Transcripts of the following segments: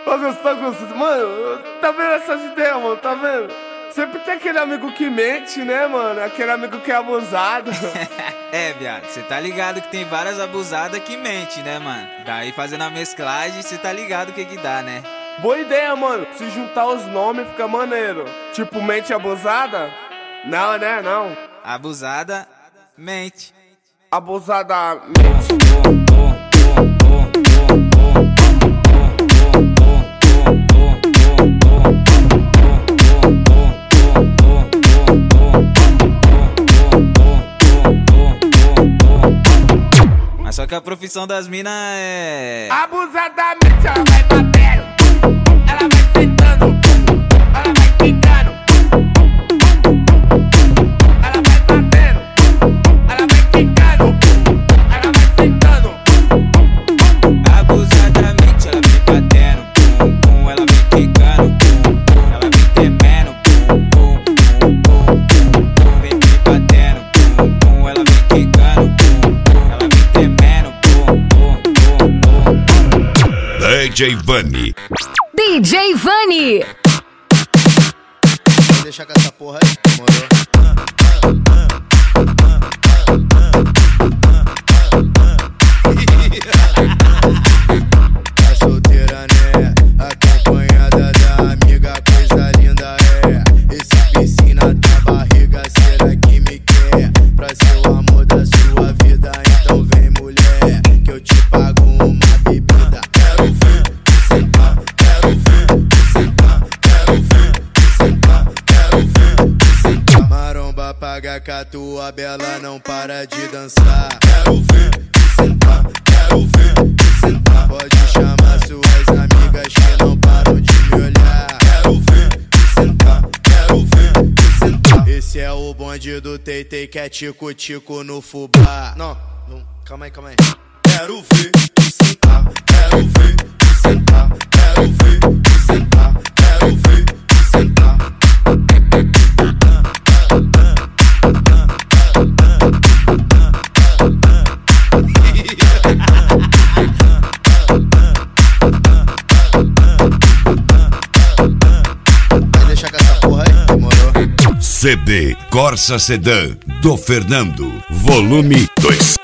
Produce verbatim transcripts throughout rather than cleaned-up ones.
Ô, gostou, gostou? Mano, tá vendo essas ideias, mano? Tá vendo? Sempre tem aquele amigo que mente, né, mano? Aquele amigo que é abusado. É, viado, cê tá ligado que tem várias abusadas que mente, né, mano? Daí fazendo a mesclagem, cê tá ligado o que que dá, né? Boa ideia, mano. Se juntar os nomes fica maneiro. Tipo, mente abusada? Não, né? Não. Abusada, mente. Abusada, mente. Mas só que a profissão das minas é... Abusadamente ela vai batendo, ela vai sentando, ela vai quicando, ela vai batendo, ela vai quicando, ela vai sentando. Abusadamente ela vem batendo, pum, pum, ela vem quicando, pum, pum, ela vem tremendo, pum, pum, pum, pum, pum, pum, vem me batendo, pum, pum, ela vem quicando, pum, pum, ela vem tremendo, pum, pum, pum, pum. D J Vani. D J Vani. Vou deixar com essa porra aí, demorou? Tá solteira, né? Acompanhada da amiga, coisa linda é. Esse piscina da barriga, será que me quer? Pra ser o amor da sua vida, então vem mulher, que eu te pago uma bebida. Quero ver te sentar, quero ver te sentar, quero ver te sentar, quero ver te sentar. Maromba paga que a tua bela não para de dançar. Quero ver te sentar, quero ver te sentar. Pode chamar suas amigas que não param de me olhar. Quero ver te sentar, quero ver te sentar. Esse é o bonde do Teitei que é tico-tico no fubá. Não, não, calma aí, calma aí. Quero ver te sentar, quero ver te sentar, quero ver te sentar, quero ver te sentar. Vai deixar com essa porra aí, demorou? C D Corsa Sedan do Fernando, volume dois.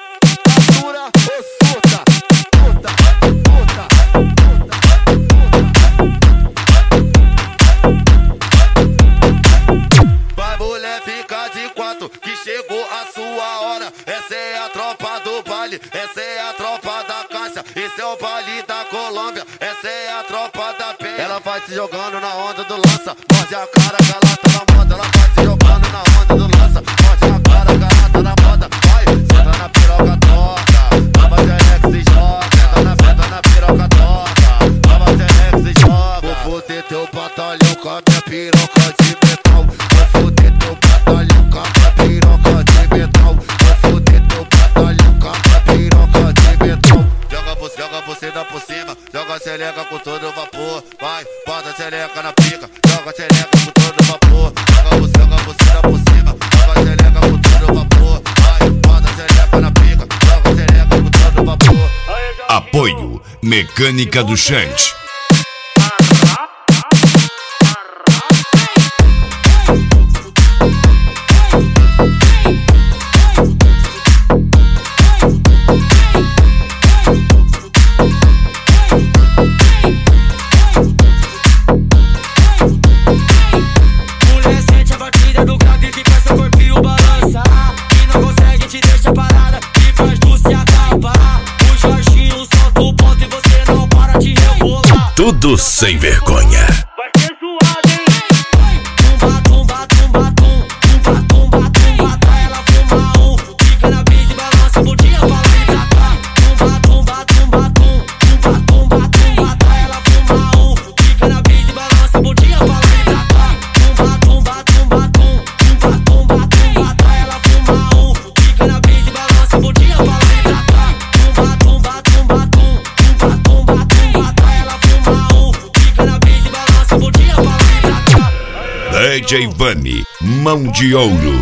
Vai mulher, fica de quatro, que chegou a sua hora. Essa é a tropa do baile, essa é a tropa da caixa. Esse é o baile da Colômbia, essa é a tropa da penha. Ela vai se jogando na onda do lança, morde a cara que ela tá na moda. Ela vai se jogando na onda do lança, morde a cara que ela tá na moda. Vai, senta na piroca torta, tava T-Rex e joga. Senta na senta na piroca torta, tava T-Rex e joga. Vou foder teu batalhão com a minha piroca de metal. Vou foder teu batalhão com a minha piroca de metal. Vou foder teu batalhão com a minha piroca de metal. Joga você, joga você dá por cima, joga a xereca com todo vapor. Vai, bota a xereca na pica, joga a xereca com todo vapor. Joga você, joga você dá por cima, joga a xereca com todo vapor. Vai, bota a xereca na pica, joga a xereca com todo vapor. Apoio Mecânica do Chante. Mulher, sente a batida do grave que faz seu corpinho balançar. E não consegue te deixar parada, que faz tu se acabar. O Jorginho solta o ponto e você não para de rebolar. Tudo sem vergonha. Vai ser suado, hein? Tumba, tumba, tumba, tum. Tumba, tumba, tumba, tá ela fuma um. Fica na brisa e balança, bom dia pra lá e pra cá. Tumba, tumba, tumba, tum. Tumba, tumba, tumba, tá ela fuma um. Fica na brisa e balança, bom dia pra lá e pra cá. Tumba, tumba, tumba, tum. Tumba, tumba, tumba, tá ela fuma um. Fica na brisa e balança, bom dia pra lá e pra cá. Tumba, tumba, tumba, tum. Tumba, tumba, tumba, tá ela fuma um. Fica na brisa e balança, bom dia pra lá e pra cá. D J Vani, mão de ouro.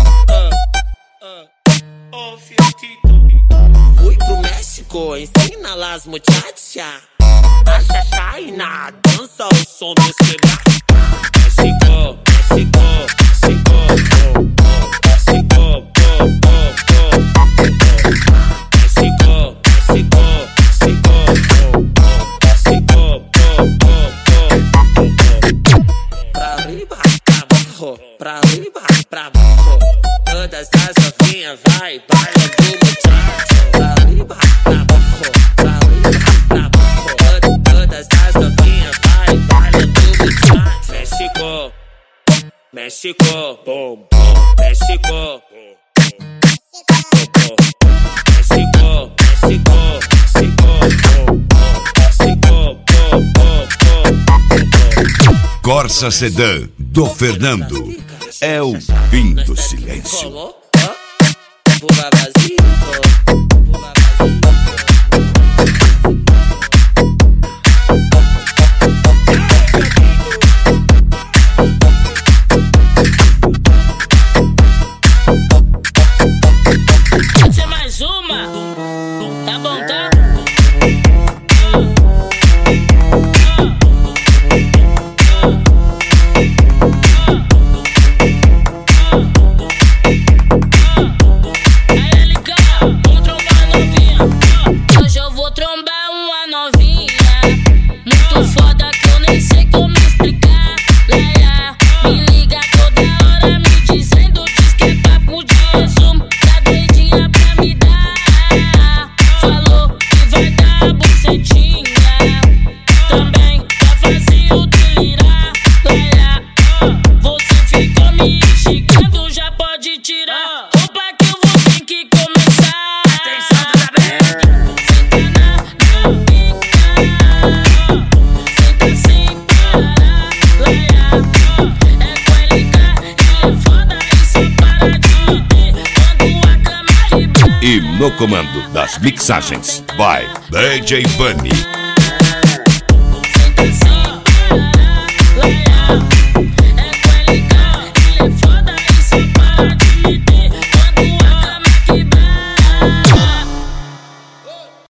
Fui pro México, ensina las muchachas a chachar e na dança o som dos quebrar. México, México, México, oh, oh, México, oh, oh, oh, México, México, México, oh, oh, México, oh, oh, oh. Pra arriba, pra abajo, pra arriba, pra abajo. Todas as novinhas vai, baila do muchacho. Pra arriba, pra abajo, pra arriba, pra abajo. Todas as novinhas vai, baila do muchacho. México, México, bom, bom, México, México, México, México, bom, bom, México, bom, bom, bom. Corsa Sedã do Fernando. É o fim do silêncio. Buga vazio, buga vazio. Pode ser mais uma? Tá bom, tá? E no comando das mixagens, vai D J Vani.